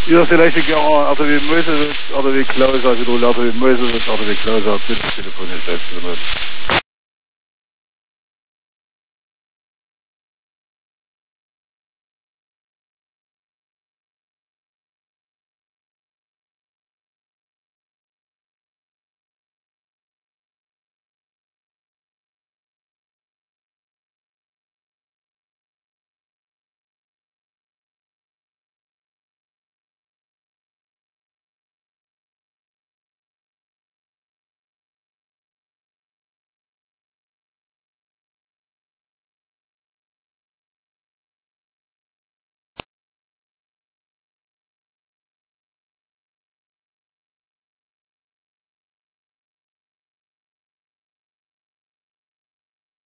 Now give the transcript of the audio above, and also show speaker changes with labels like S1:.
S1: Io se lei si chiama Atelier Meuse, Atelier Closer, je dois l'Atelier Meuse, Atelier Closer, telefonie selbst.